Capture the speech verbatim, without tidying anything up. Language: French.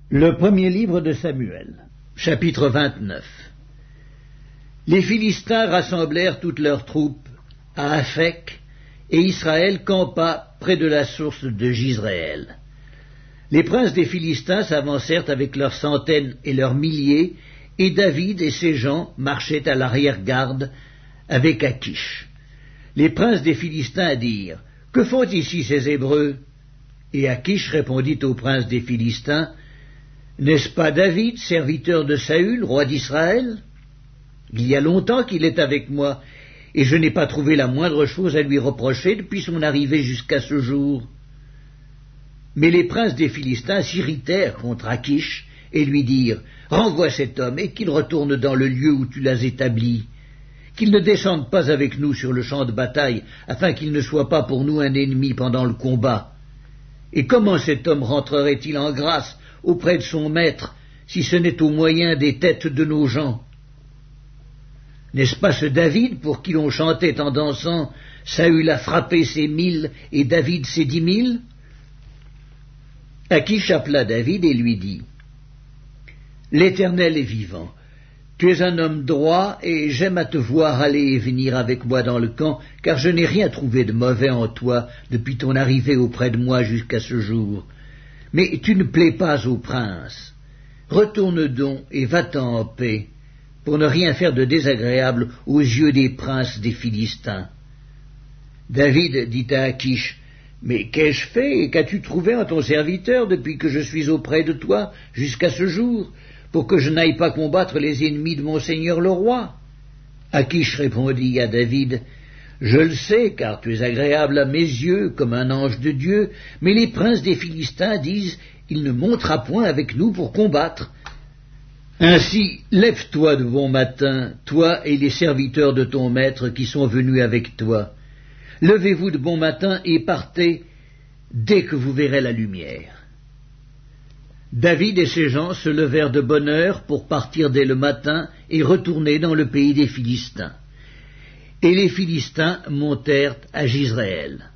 Le premier livre de Samuel, chapitre vingt-neuf. Les Philistins rassemblèrent toutes leurs troupes à Aphek, et Israël campa près de la source de Jizréel. Les princes des Philistins s'avancèrent avec leurs centaines et leurs milliers, et David et ses gens marchaient à l'arrière-garde avec Akish. Les princes des Philistins dirent : « Que font ici ces Hébreux ?» Et Akish répondit aux princes des Philistins : « N'est-ce pas David, serviteur de Saül, roi d'Israël ? Il y a longtemps qu'il est avec moi, et je n'ai pas trouvé la moindre chose à lui reprocher depuis son arrivée jusqu'à ce jour. » Mais les princes des Philistins s'irritèrent contre Akish et lui dirent : « Renvoie cet homme et qu'il retourne dans le lieu où tu l'as établi, qu'il ne descende pas avec nous sur le champ de bataille, afin qu'il ne soit pas pour nous un ennemi pendant le combat. Et comment cet homme rentrerait-il en grâce auprès de son maître, si ce n'est au moyen des têtes de nos gens ? N'est-ce pas ce David pour qui l'on chantait en dansant : Saül a frappé ses mille et David ses dix mille ? Akish appela David et lui dit : « L'Éternel est vivant. Tu es un homme droit, et j'aime à te voir aller et venir avec moi dans le camp, car je n'ai rien trouvé de mauvais en toi depuis ton arrivée auprès de moi jusqu'à ce jour. Mais tu ne plais pas au prince. Retourne donc et va-t'en en paix, pour ne rien faire de désagréable aux yeux des princes des Philistins. » David dit à Akish : « Mais qu'ai-je fait et qu'as-tu trouvé en ton serviteur depuis que je suis auprès de toi jusqu'à ce jour, pour que je n'aille pas combattre les ennemis de mon seigneur le roi ?» Akish répondit à David : « Je le sais, car tu es agréable à mes yeux comme un ange de Dieu, mais les princes des Philistins disent : il ne montera point avec nous pour combattre. Ainsi, lève-toi de bon matin, toi et les serviteurs de ton maître qui sont venus avec toi. Levez-vous de bon matin et partez dès que vous verrez la lumière. » David et ses gens se levèrent de bonne heure pour partir dès le matin et retourner dans le pays des Philistins. Et les Philistins montèrent à Jizréel.